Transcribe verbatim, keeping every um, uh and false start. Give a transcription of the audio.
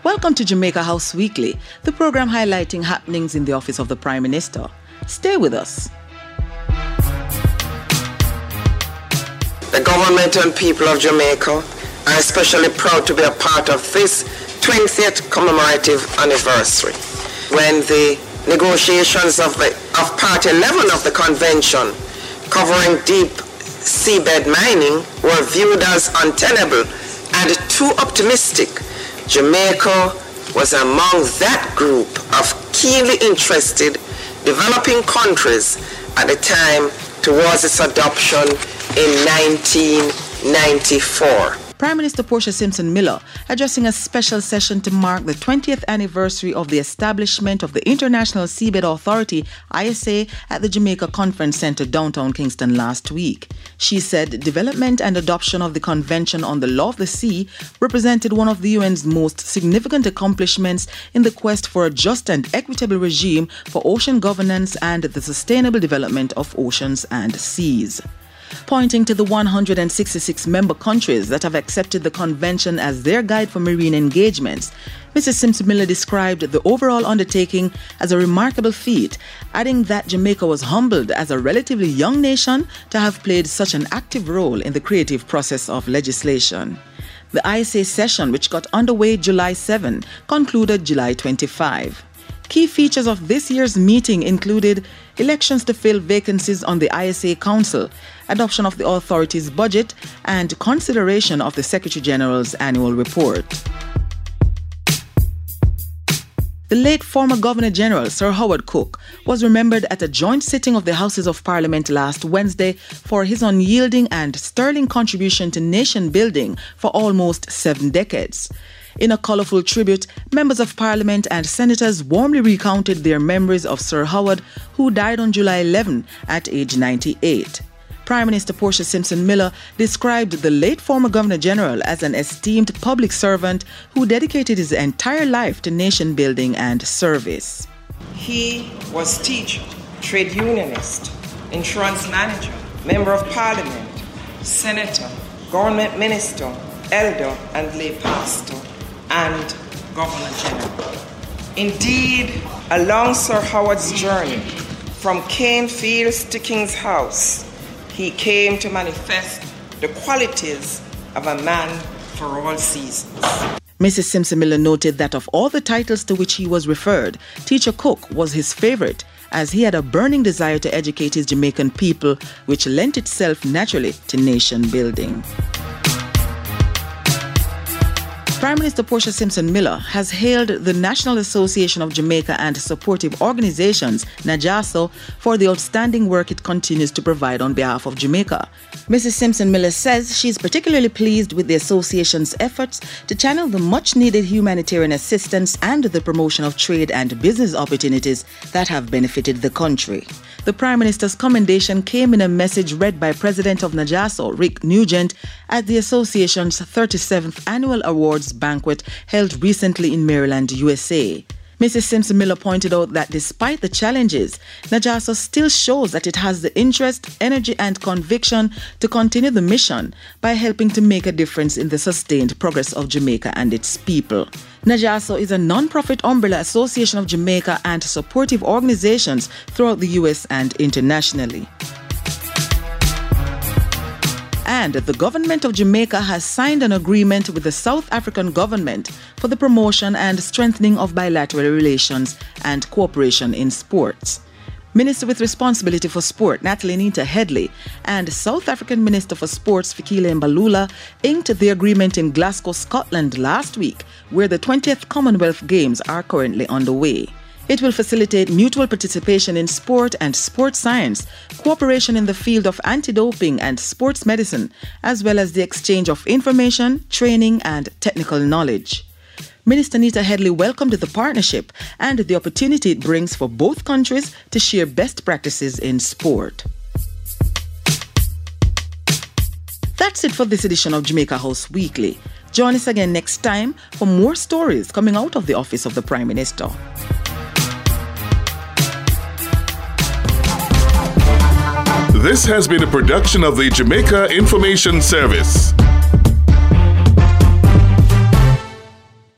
Welcome to Jamaica House Weekly, the program highlighting happenings in the office of the Prime Minister. Stay with us. The government and people of Jamaica are especially proud to be a part of this twentieth commemorative anniversary, when the negotiations of, the, of Part eleven of the Convention covering deep seabed mining were viewed as untenable and too optimistic. Jamaica was among that group of keenly interested developing countries at the time towards its adoption in nineteen ninety-four. Prime Minister Portia Simpson Miller addressing a special session to mark the twentieth anniversary of the establishment of the International Seabed Authority, I S A, at the Jamaica Conference Centre downtown Kingston last week. She said development and adoption of the Convention on the Law of the Sea represented one of the U N's most significant accomplishments in the quest for a just and equitable regime for ocean governance and the sustainable development of oceans and seas. Pointing to the one hundred sixty-six member countries that have accepted the convention as their guide for marine engagements, Missus Simpson Miller described the overall undertaking as a remarkable feat, adding that Jamaica was humbled as a relatively young nation to have played such an active role in the creative process of legislation. The I S A session, which got underway July seventh, concluded July twenty-fifth. Key features of this year's meeting included elections to fill vacancies on the I S A Council, adoption of the authority's budget, and consideration of the Secretary General's annual report. The late former Governor General, Sir Howard Cook, was remembered at a joint sitting of the Houses of Parliament last Wednesday for his unyielding and sterling contribution to nation building for almost seven decades. In a colourful tribute, members of Parliament and senators warmly recounted their memories of Sir Howard, who died on July eleventh at age ninety-eight. Prime Minister Portia Simpson Miller described the late former Governor General as an esteemed public servant who dedicated his entire life to nation building and service. He was teacher, trade unionist, insurance manager, member of Parliament, senator, government minister, elder and lay pastor, and Governor General. Indeed, along Sir Howard's journey from Cane Fields to King's House, he came to manifest the qualities of a man for all seasons. Missus Simpson Miller noted that of all the titles to which he was referred, Teacher Cook was his favourite, as he had a burning desire to educate his Jamaican people, which lent itself naturally to nation building. Prime Minister Portia Simpson Miller has hailed the National Association of Jamaica and Supportive Organizations, NAJASO, for the outstanding work it continues to provide on behalf of Jamaica. Missus Simpson Miller says she is particularly pleased with the association's efforts to channel the much-needed humanitarian assistance and the promotion of trade and business opportunities that have benefited the country. The Prime Minister's commendation came in a message read by President of NAJASO, Rick Nugent, at the association's thirty-seventh Annual Awards banquet held recently in Maryland, U S A. Missus Simpson Miller pointed out that despite the challenges, NAJASO still shows that it has the interest, energy and conviction to continue the mission by helping to make a difference in the sustained progress of Jamaica and its people. NAJASO is a non-profit umbrella association of Jamaica and supportive organizations throughout the U S and internationally. And the government of Jamaica has signed an agreement with the South African government for the promotion and strengthening of bilateral relations and cooperation in sports. Minister with responsibility for sport, Natalie Nita Headley, and South African Minister for Sports, Fikile Mbalula, inked the agreement in Glasgow, Scotland last week, where the twentieth Commonwealth Games are currently underway. It will facilitate mutual participation in sport and sports science, cooperation in the field of anti-doping and sports medicine, as well as the exchange of information, training and technical knowledge. Minister Nita Headley welcomed the partnership and the opportunity it brings for both countries to share best practices in sport. That's it for this edition of Jamaica House Weekly. Join us again next time for more stories coming out of the office of the Prime Minister. This has been a production of the Jamaica Information Service.